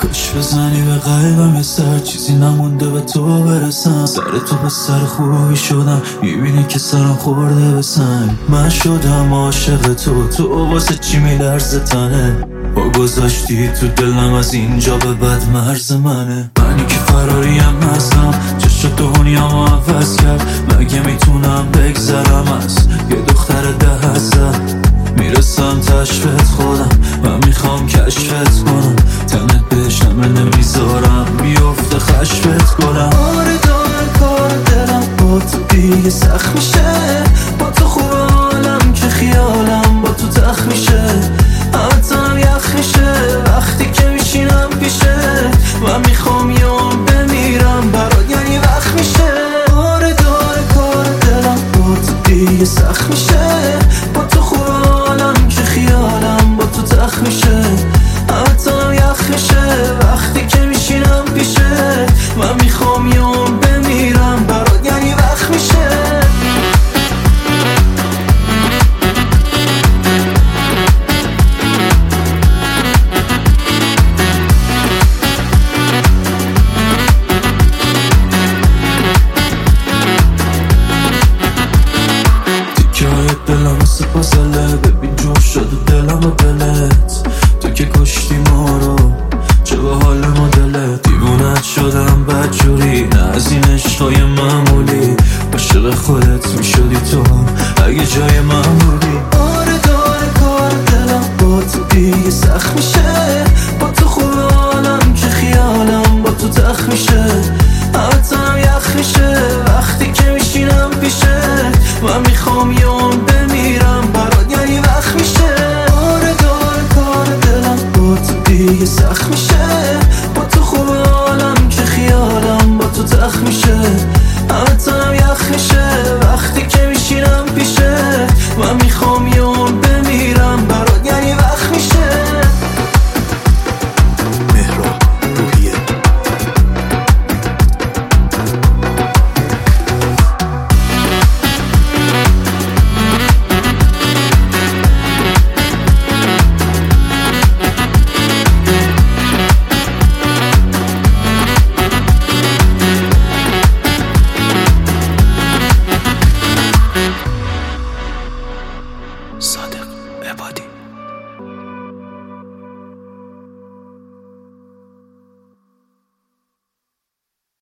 کش بزنی به قلبم یه سر چیزی نمونده به تو برسم. سر تو به سر خوبی شدم، میبینی که سرم خورده به سنگ. من شدم عاشق تو واسه چی میلرزه تنه. با گذاشتی تو دلم از اینجا به بعد مرز منه. منی که فراریم هستم، چشم دنیامو عوض کرد. مگه میتونم بگذرم از یه دختر 10 میرسم تشفت خودم، من میخوام کشفت کنم. تنت بشم نمیذارم بیفته خشفت کنم. آره داره کار دلم با تو دیگه سخت میشه. با تو خوب حالم که خیالم با تو تخت میشه. حتم یخ میشه وقتی که میشینم پیشه. من میخوام یه عمر بمیرم برات، یعنی وقت میشه. آره داره کار دلم با تو دیگه سخت میشه. با تو خوب حالم که خیالم با تو تخت میشه. حتم یخ میشه وقتی که میشینم پیشه. من میخوام یه عمر بمیرم برات، یعنی وقت میشه. دلم مثل پازله، ببین جفت شده دلم و دلت. تو که کشتی ما رو، چه به حال مدلت. دیوونت شدم بدجوری، نه از این عشقای معمولی. عاشق خودت میشدی تو اگه جای من بودی. آره داره کار دلم با تو دیگه سخت میشه.